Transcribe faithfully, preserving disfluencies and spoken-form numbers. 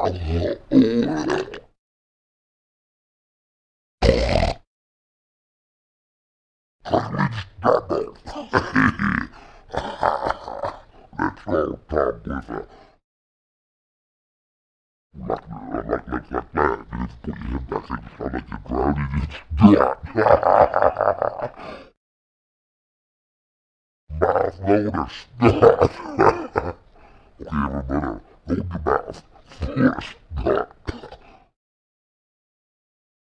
all time with a like, like, like, like that. You just put your head back and you sound like you're drowning. It's done. Mouth loaders. Okay, everybody, hold your mouth. Force.